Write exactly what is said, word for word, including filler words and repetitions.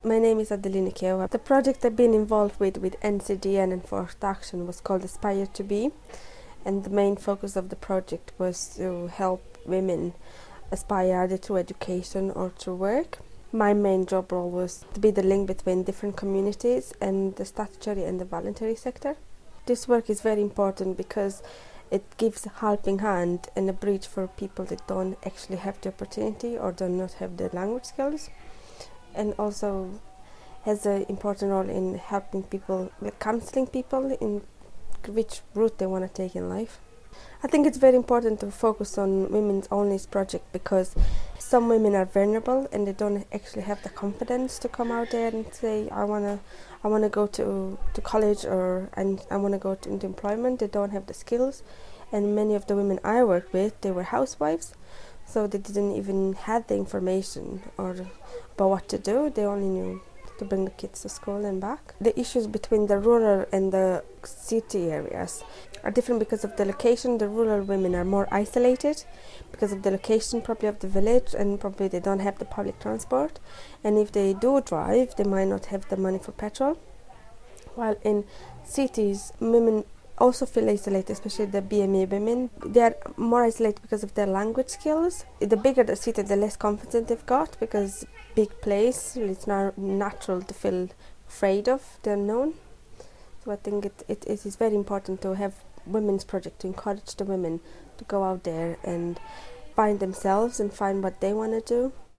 My name is Adelina Kiewa. The project I've been involved with with N C D N and Forced Action was called Aspire to Be, and the main focus of the project was to help women aspire either through education or through work. My main job role was to be the link between different communities and the statutory and the voluntary sector. This work is very important because it gives a helping hand and a bridge for people that don't actually have the opportunity or do not have the language skills, and also has an important role in helping people, like counseling people in which route they want to take in life. I think it's very important to focus on Women's Only project because some women are vulnerable and they don't actually have the confidence to come out there and say, I wanna, I wanna go to, to college or and I wanna go to, into employment. They don't have the skills, and many of the women I worked with, they were housewives, so they didn't even have the information or about what to do. They only knew to bring the kids to school and back. The issues between the rural and the city areas are different because of the location. The rural women are more isolated because of the location probably of the village, and probably they don't have the public transport, and if they do drive they might not have the money for petrol. While in cities, women also feel isolated, especially the B M E women. They are more isolated because of their language skills. The bigger the city, the less confidence they've got, because big place, it's not natural to feel afraid of the unknown. So I think it, it, it is very important to have women's project to encourage the women to go out there and find themselves and find what they want to do.